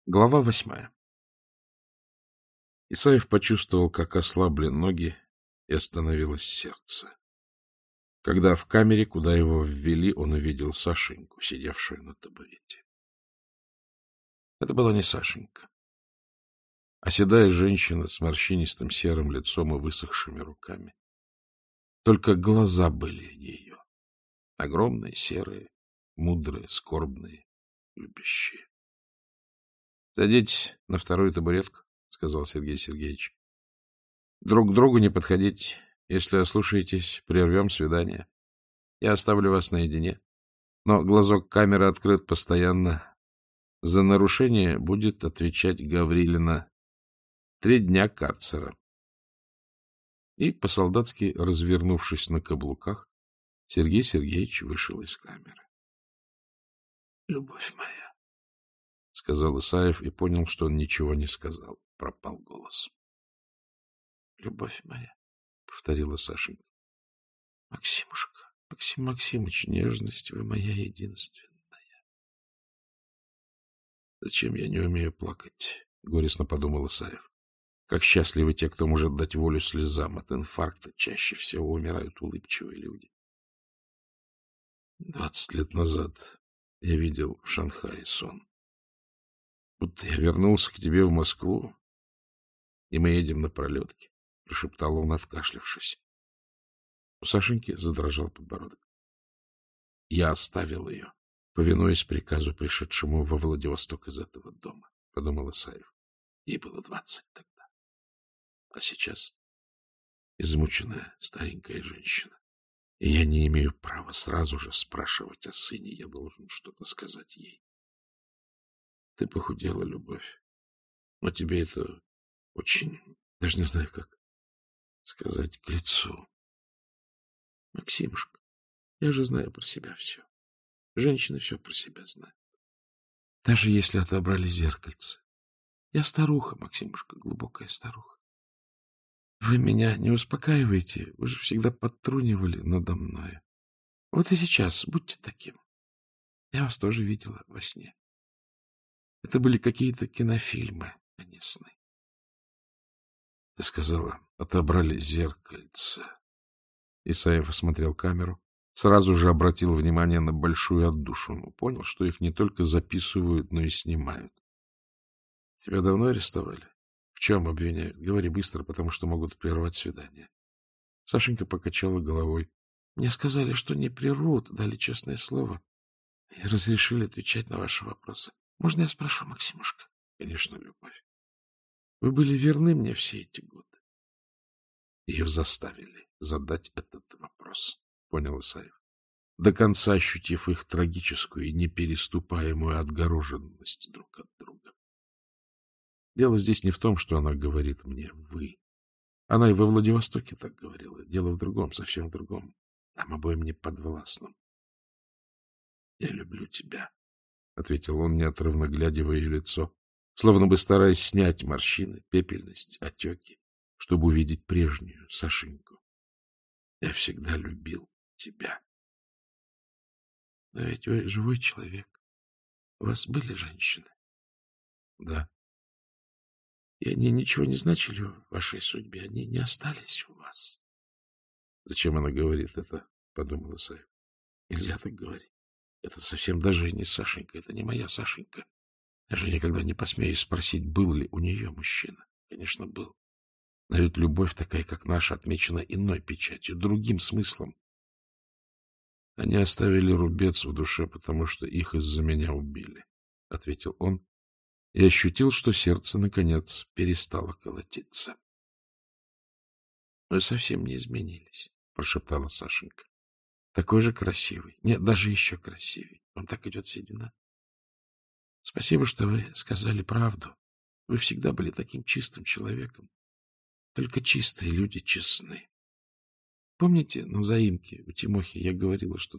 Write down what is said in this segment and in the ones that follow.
Глава 8. Исаев почувствовал, как ослабли ноги и остановилось сердце. Когда в камере, куда его ввели, он увидел Сашеньку, сидевшую на табурете. Это была не Сашенька, а седая женщина с морщинистым серым лицом и высохшими руками. Только глаза были ее, огромные, серые, мудрые, скорбные, любящие. — Садитесь на вторую табуретку, — сказал Сергей Сергеевич. — Друг к другу не подходить. Если ослушаетесь, прервем свидание. Я оставлю вас наедине. Но глазок камеры открыт постоянно. За нарушение будет отвечать Гаврилина. 3 дня карцера. И, по-солдатски развернувшись на каблуках, Сергей Сергеевич вышел из камеры. — Любовь моя, — сказал Исаев и понял, что он ничего не сказал. Пропал голос. — Любовь моя, — повторила Сашенька. — Максимушка, Максим Максимыч, нежность, вы моя единственная. — Зачем я не умею плакать? — горестно подумал Исаев. Как счастливы те, кто может дать волю слезам. От инфаркта чаще всего умирают улыбчивые люди. 20 лет назад я видел в Шанхае сон. Будто я вернулся к тебе в Москву, и мы едем на пролетке, — прошептал он, откашлявшись. У Сашеньки задрожал подбородок. Я оставил ее, повинуясь приказу, пришедшему во Владивосток из этого дома, — подумал Исаев. Ей было 20 тогда. А сейчас измученная старенькая женщина. И я не имею права сразу же спрашивать о сыне. Я должен что-то сказать ей. Ты похудела, любовь. Но тебе это очень, даже не знаю, как сказать, к лицу. Максимушка, я же знаю про себя все. Женщины все про себя знают. Даже если отобрали зеркальце. Я старуха, Максимушка, глубокая старуха. Вы меня не успокаиваете, вы же всегда подтрунивали надо мною. Вот и сейчас будьте таким. Я вас тоже видела во сне. Это были какие-то кинофильмы, а не сны. Ты сказала, отобрали зеркальце. Исаев осмотрел камеру, сразу же обратил внимание на большую отдушину. Понял, что их не только записывают, но и снимают. Тебя давно арестовали? В чем обвиняют? Говори быстро, потому что могут прервать свидание. Сашенька покачала головой. Мне сказали, что не прервут, дали честное слово. И разрешили отвечать на ваши вопросы. Можно я спрошу, Максимушка? Конечно, любовь. Вы были верны мне все эти годы. Ее заставили задать этот вопрос, понял Исаев, до конца ощутив их трагическую и непереступаемую отгороженность друг от друга. Дело здесь не в том, что она говорит мне «вы». Она и во Владивостоке так говорила. Дело в другом, совсем в другом. Нам обоим не подвластным. — Я люблю тебя, — ответил он, неотрывно глядя в ее лицо, словно бы стараясь снять морщины, пепельность, отеки, чтобы увидеть прежнюю Сашеньку. Я всегда любил тебя. Но ведь вы живой человек. У вас были женщины? Да. И они ничего не значили в вашей судьбе, они не остались у вас. Зачем она говорит это, подумал Исаев. Нельзя так говорить. Это совсем даже не Сашенька, это не моя Сашенька. Я же никогда не посмею спросить, был ли у нее мужчина. Конечно, был. Но ведь любовь такая, как наша, отмечена иной печатью, другим смыслом. Они оставили рубец в душе, потому что их из-за меня убили, — ответил он и ощутил, что сердце, наконец, перестало колотиться. — Вы совсем не изменились, — прошептала Сашенька. — Такой же красивый. Нет, даже еще красивей. Вам так идет седина. Спасибо, что вы сказали правду. Вы всегда были таким чистым человеком. Только чистые люди честны. Помните, на заимке у Тимохи я говорила, что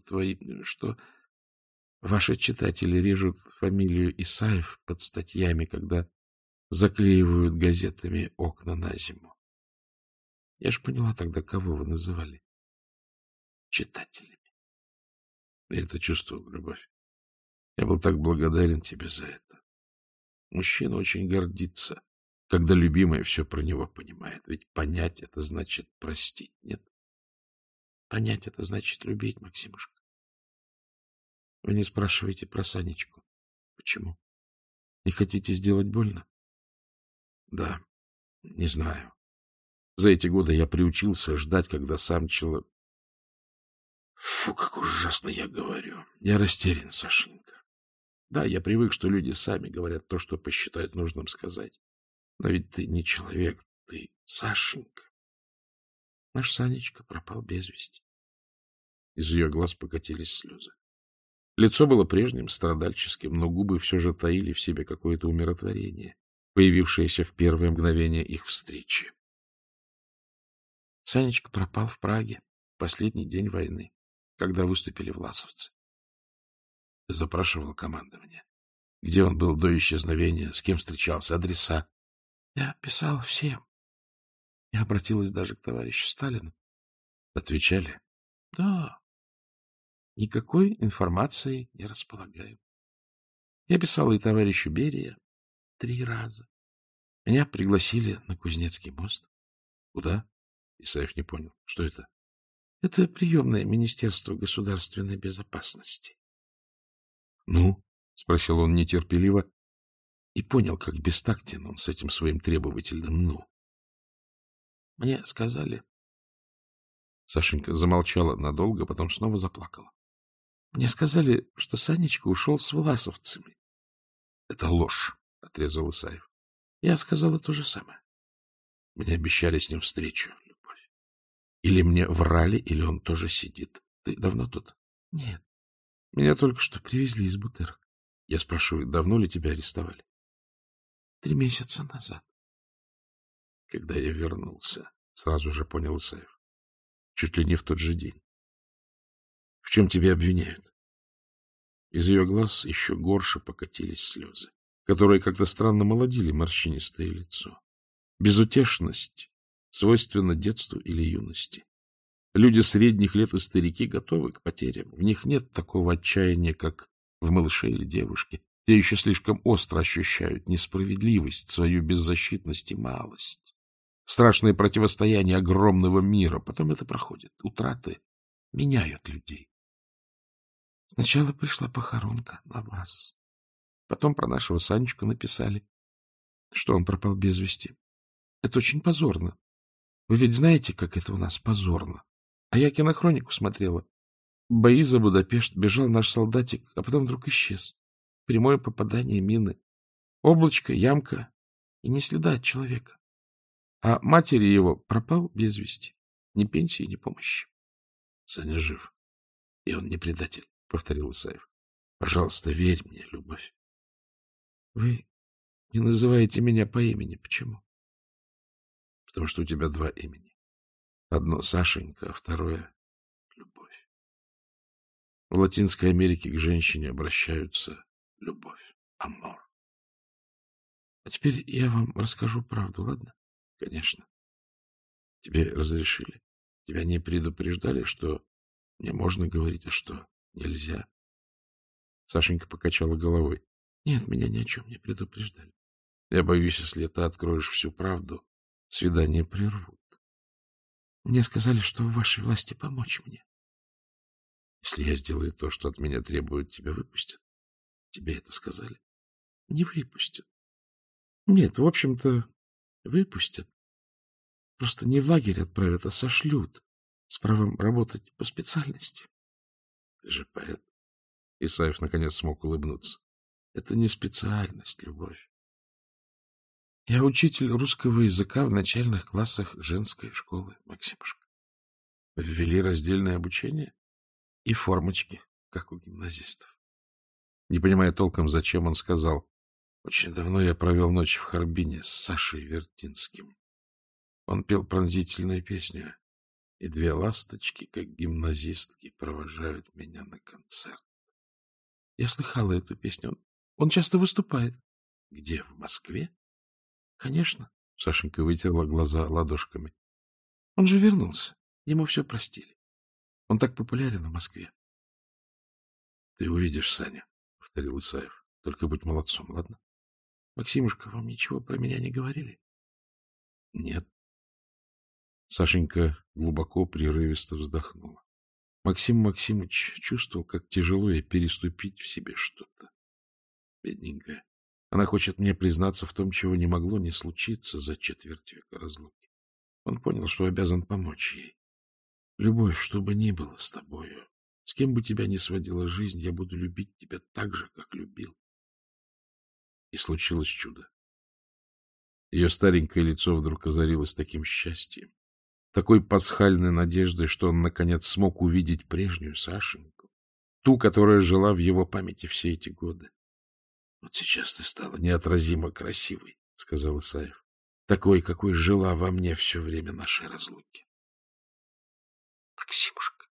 ваши читатели режут фамилию Исаев под статьями, когда заклеивают газетами окна на зиму. Я же поняла тогда, кого вы называли читателями. Я это чувствовал, любовь. Я был так благодарен тебе за это. Мужчина очень гордится, когда любимая все про него понимает. Ведь понять — это значит простить, нет? Понять — это значит любить, Максимушка. Вы не спрашиваете про Санечку. Почему? Не хотите сделать больно? Да, не знаю. За эти годы я приучился ждать, когда сам человек... Фу, как ужасно я говорю. Я растерян, Сашенька. Да, я привык, что люди сами говорят то, что посчитают нужным сказать. Но ведь ты не человек, ты Сашенька. Наш Санечка пропал без вести. Из ее глаз покатились слезы. Лицо было прежним, страдальческим, но губы все же таили в себе какое-то умиротворение, появившееся в первое мгновение их встречи. Санечка пропал в Праге в последний день войны, когда выступили власовцы. Ты запрашивал командование. Где он был до исчезновения, с кем встречался, адреса? Я писал всем. Я обратилась даже к товарищу Сталину. Отвечали? Да. Никакой информацией не располагаю. Я писала и товарищу Берия 3 раза. Меня пригласили на Кузнецкий мост. Куда? Исаев не понял. Что это? Это приемное Министерство государственной безопасности. Ну? — спросил он нетерпеливо и понял, как бестактен он с этим своим требовательным «ну». Мне сказали... Сашенька замолчала надолго, потом снова заплакала. Мне сказали, что Санечка ушел с власовцами. — Это ложь, — отрезал Исаев. Я сказала то же самое. Мне обещали с ним встречу, Любовь. Или мне врали, или он тоже сидит. Ты давно тут? — Нет. Меня только что привезли из Бутырок. Я спрашиваю, давно ли тебя арестовали? 3 месяца назад. Когда я вернулся, сразу же понял Исаев. Чуть ли не в тот же день. В чем тебя обвиняют? Из ее глаз еще горше покатились слезы, которые как-то странно молодили морщинистое лицо. Безутешность свойственна детству или юности. Люди средних лет и старики готовы к потерям. В них нет такого отчаяния, как в малыше или девушке. Те еще слишком остро ощущают несправедливость, свою беззащитность и малость. Страшное противостояние огромного мира. Потом это проходит. Утраты меняют людей. Сначала пришла похоронка на вас. Потом про нашего Санечку написали, что он пропал без вести. Это очень позорно. Вы ведь знаете, как это у нас позорно. А я кинохронику смотрела. Бои за Будапешт, бежал наш солдатик, а потом вдруг исчез. Прямое попадание мины. Облачко, ямка и ни следа от человека. А матери его пропал без вести. Ни пенсии, ни помощи. Саня жив. И он не предатель, — повторил Исаев. Пожалуйста, верь мне, Любовь. Вы не называете меня по имени. Почему? Потому что у тебя 2 имени. Одно Сашенька, а второе — Любовь. В Латинской Америке к женщине обращаются любовь, амор. А теперь я вам расскажу правду, ладно? Конечно. Тебе разрешили. Тебя не предупреждали, что мне можно говорить, а что нельзя? Сашенька покачала головой. Нет, меня ни о чем не предупреждали. Я боюсь, если ты откроешь всю правду, свидание прервут. Мне сказали, что в вашей власти помочь мне. Если я сделаю то, что от меня требуют, тебя выпустят. Тебе это сказали? Не выпустят. Нет, в общем-то, выпустят. Просто не в лагерь отправят, а сошлют с правом работать по специальности. Ты же поэт. Исаев наконец смог улыбнуться. Это не специальность, Любовь. Я учитель русского языка в начальных классах женской школы, Максимушка. Ввели раздельное обучение и формочки, как у гимназистов. Не понимая толком, зачем, он сказал: очень давно я провел ночь в Харбине с Сашей Вертинским. Он пел пронзительную песню, и 2 ласточки, как гимназистки, провожают меня на концерт. Я слыхала эту песню. Он часто выступает. Где? В Москве? Конечно. Сашенька вытерла глаза ладошками. Он же вернулся. Ему все простили. Он так популярен в Москве. Ты увидишь, Саня, — повторил Исаев. Только будь молодцом, ладно? Максимушка, вам ничего про меня не говорили? Нет. Сашенька глубоко, прерывисто вздохнула. Максим Максимыч чувствовал, как тяжело ей переступить в себе что-то. Бедненькая. Она хочет мне признаться в том, чего не могло не случиться за четверть века разлуки. Он понял, что обязан помочь ей. Любовь, что бы ни было с тобою, с кем бы тебя ни сводила жизнь, я буду любить тебя так же, как любил. И случилось чудо. Ее старенькое лицо вдруг озарилось таким счастьем, такой пасхальной надеждой, что он, наконец, смог увидеть прежнюю Сашеньку, ту, которая жила в его памяти все эти годы. — Вот сейчас ты стала неотразимо красивой, — сказал Исаев, — такой, какой жила во мне все время нашей разлуки. — Максимушка!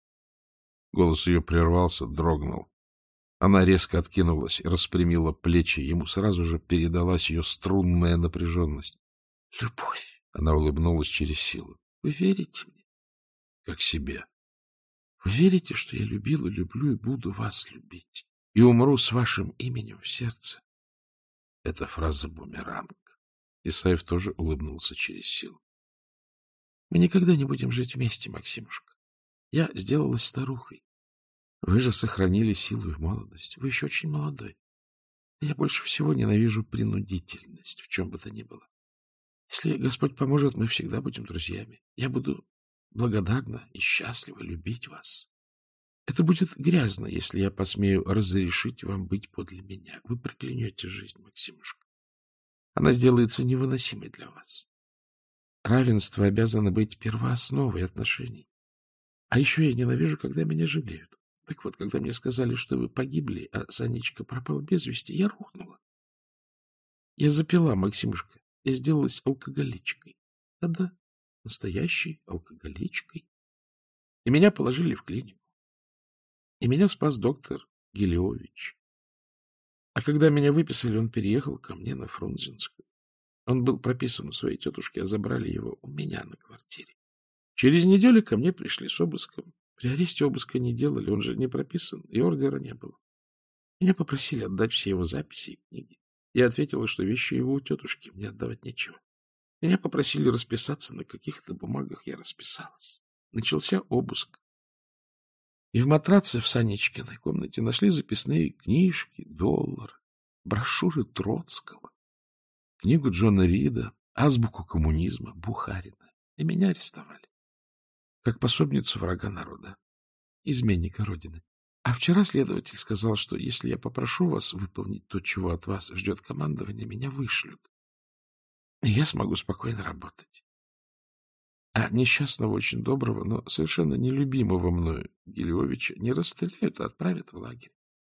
Голос ее прервался, дрогнул. Она резко откинулась и распрямила плечи. Ему сразу же передалась ее струнная напряженность. — Любовь! — она улыбнулась через силу. — Вы верите мне? — Как себе. — Вы верите, что я любила, люблю и буду вас любить? И умру с вашим именем в сердце? Это фраза-бумеранг. Исаев тоже улыбнулся через силу. — Мы никогда не будем жить вместе, Максимушка. Я сделалась старухой. Вы же сохранили силу и молодость. Вы еще очень молодой. Я больше всего ненавижу принудительность, в чем бы то ни было. Если Господь поможет, мы всегда будем друзьями. Я буду благодарна и счастлива любить вас. Это будет грязно, если я посмею разрешить вам быть подле меня. Вы проклянете жизнь, Максимушка. Она сделается невыносимой для вас. Равенство обязано быть первоосновой отношений. А еще я ненавижу, когда меня жалеют. Так вот, когда мне сказали, что вы погибли, а Санечка пропал без вести, я рухнула. Я запила, Максимушка. Я сделалась алкоголичкой. Да-да, настоящей алкоголичкой. И меня положили в клинику. И меня спас доктор Гелиович. А когда меня выписали, он переехал ко мне на Фрунзенскую. Он был прописан у своей тетушки, а забрали его у меня на квартире. Через неделю ко мне пришли с обыском. При аресте обыска не делали, он же не прописан, и ордера не было. Меня попросили отдать все его записи и книги. Я ответила, что вещи его у тетушки, мне отдавать нечего. Меня попросили расписаться на каких-то бумагах, я расписалась. Начался обыск. И в матраце в Санечкиной комнате нашли записные книжки, доллары, брошюры Троцкого, книгу Джона Рида, азбуку коммунизма, Бухарина. И меня арестовали. Как пособницу врага народа, изменника Родины. А вчера следователь сказал, что если я попрошу вас выполнить то, чего от вас ждет командование, меня вышлют. И я смогу спокойно работать. А несчастного, очень доброго, но совершенно нелюбимого мною Гелиовича не расстреляют, а отправят в лагерь.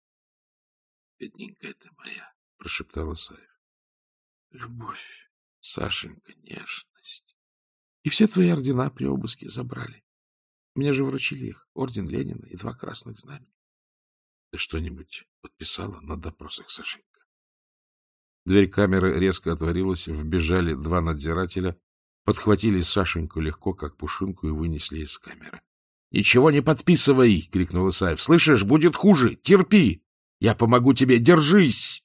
— Бедненькая ты моя, — прошептал Исаев. — Любовь, Сашенька, нежность. И все твои ордена при обыске забрали. Мне же вручили их, орден Ленина и 2 красных знамени. Ты что-нибудь подписала на допросах, Сашенька? Дверь камеры резко отворилась, вбежали 2 надзирателя, подхватили Сашеньку легко, как пушинку, и вынесли из камеры. — Ничего не подписывай! — крикнул Исаев. — Слышишь, будет хуже! Терпи! Я помогу тебе! Держись!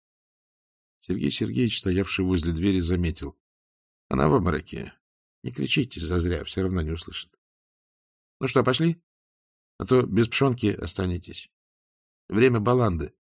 Сергей Сергеевич, стоявший возле двери, заметил. — Она в обмороке. Не кричите зазря, все равно не услышит. — Ну что, пошли? А то без пшенки останетесь. Время баланды.